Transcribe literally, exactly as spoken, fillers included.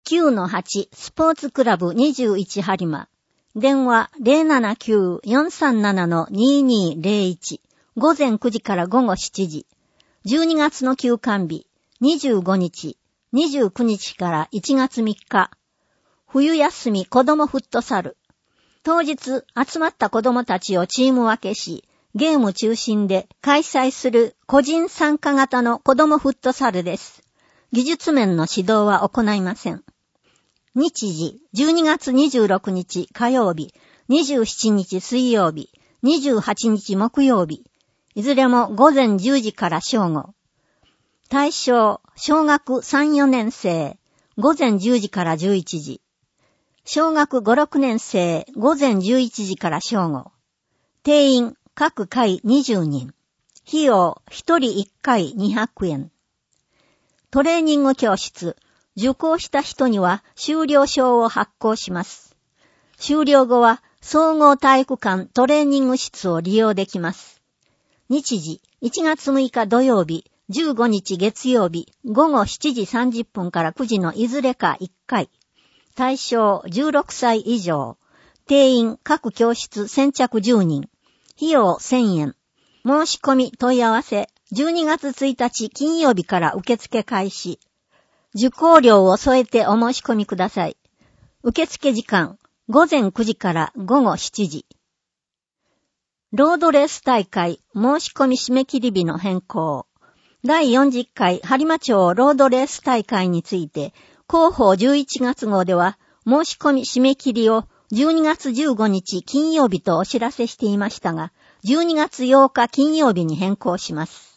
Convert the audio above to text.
きゅうのはち スポーツクラブにじゅういち播磨。電話 ゼロななきゅう よんさんなな ににゼロいち。午前くじから午後しちじ。じゅうにがつの休館日、にじゅうごにち、にじゅうくにちからいちがつみっか。冬休み子供フットサル。当日集まった子供たちをチーム分けし、ゲーム中心で開催する個人参加型の子供フットサルです。技術面の指導は行いません。日時、じゅうにがつにじゅうろくにち火曜日、にじゅうしちにち水曜日、にじゅうはちにち木曜日、いずれも午前じゅうじから正午。対象、小学さん、よねん生、午前じゅうじからじゅういちじ。小学ご、ろくねん生、午前じゅういちじから正午。定員、各回にじゅうにん。費用、ひとりいっかいにひゃくえん。トレーニング教室、受講した人には修了証を発行します。修了後は総合体育館トレーニング室を利用できます。日時、いちがつむいか土曜日、じゅうごにち月曜日、午後しちじさんじゅっぷんからくじのいずれかいっかい。対象じゅうろくさい以上。定員各教室先着じゅうにん。費用せんえん。申し込み問い合わせじゅうにがつついたち金曜日から受付開始。受講料を添えてお申し込みください。受付時間午前くじから午後しちじ。ロードレース大会申し込み締め切り日の変更。だいよんじゅっかい播磨町ロードレース大会について、広報じゅういちがつ号では申し込み締め切りをじゅうにがつじゅうごにち金曜日とお知らせしていましたが、じゅうにがつようか金曜日に変更します。